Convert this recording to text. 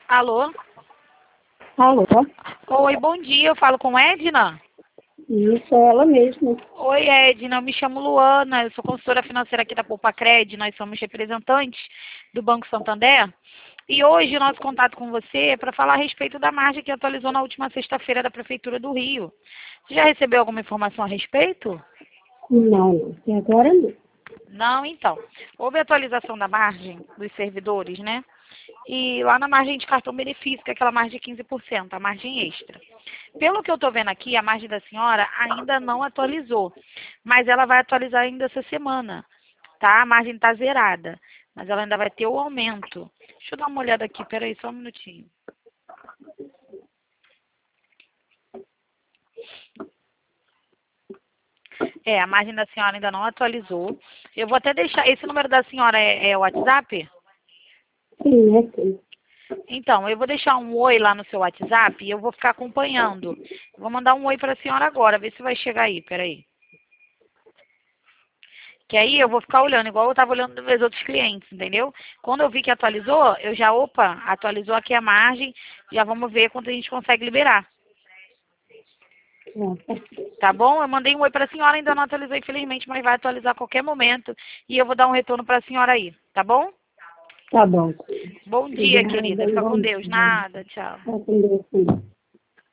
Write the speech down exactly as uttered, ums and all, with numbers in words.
Alô? Alô? Oi, bom dia. Eu falo com Edna? Isso, é ela mesma. Oi, Edna. Eu me chamo Luana. Eu sou consultora financeira aqui da Poupa-Cred. Nós somos representantes do Banco Santander. E hoje o nosso contato com você é para falar a respeito da margem que atualizou na última sexta-feira da Prefeitura do Rio. Você já recebeu alguma informação a respeito? Não, não. Até agora não. Não, então. Houve atualização da margem dos servidores, né? E lá na margem de cartão benefício, que é aquela margem de quinze por cento, a margem extra. Pelo que eu estou vendo aqui, a margem da senhora ainda não atualizou, mas ela vai atualizar ainda essa semana, tá? A margem está zerada, mas ela ainda vai ter o aumento. Deixa eu dar uma olhada aqui, peraí, só um minutinho. É, a margem da senhora ainda não atualizou. Eu vou até deixar, esse número da senhora é, é o WhatsApp? Sim, é sim. Então, eu vou deixar um oi lá no seu WhatsApp e eu vou ficar acompanhando. Vou mandar um oi para a senhora agora, ver se vai chegar aí, peraí. Que aí eu vou ficar olhando, igual eu estava olhando dos meus outros clientes, entendeu? Quando eu vi que atualizou, eu já, opa, atualizou aqui a margem, já vamos ver quanto a gente consegue liberar. Ah, tá certo. Tá bom? Eu mandei um oi para a senhora, ainda não atualizou, infelizmente, mas vai atualizar a qualquer momento. E eu vou dar um retorno para a senhora aí, tá bom? Tá bom. Bom dia, Obrigada, querida. Fica bom com Deus. dia. Nada, tchau. Tá com Deus, sim.